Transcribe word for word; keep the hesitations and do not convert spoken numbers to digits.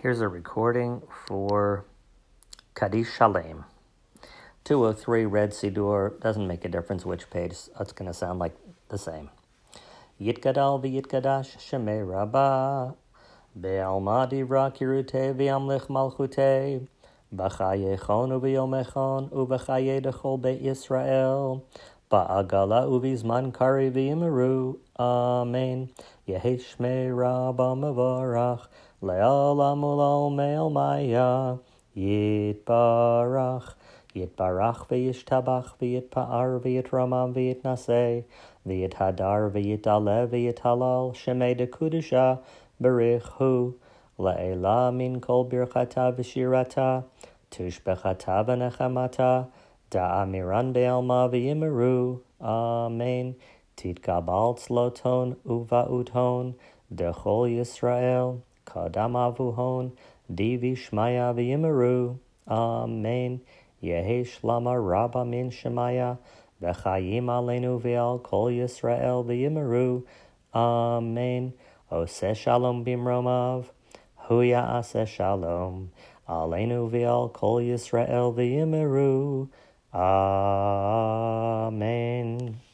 Here's a recording for Kaddish Shalem. two oh three Red Siddur, doesn't make a difference which page, it's going to sound like the same. Yitgadal v'yitgadash shemei rabbah, be'alma divra kirutei v'yamlich malchutei, b'chayechon u'v'yomechon u'v'chaye dechol be'it Yisrael, ba'agala u'v'zman kari v'yimeru, Amen. Yehi shmei rabbah mevorach, le'olam u'l'olmei maya, yitbarach. Yitbarach v'yishtabach v'yitpa'ar v'yitramam v'yitnaseh v'yithadar v'yitale v'yithalal shemei dekudusha berichu le'ela min kol birchata v'shirata tushbechata v'nechamata da'amiran be'alma v'yimeru. Amen. Titkabal tzloton uva'uthon dechol Yisrael kadam avuhon divi shmaya v'yimeru. Amen. Yehi shlama rabba min shemaya, v'chayim aleinu v'al kol Yisrael v'yimeru. Amen. Oseh shalom bimromav, hu ya'aseh shalom, aleinu v'al kol Yisrael v'yimeru. Amen.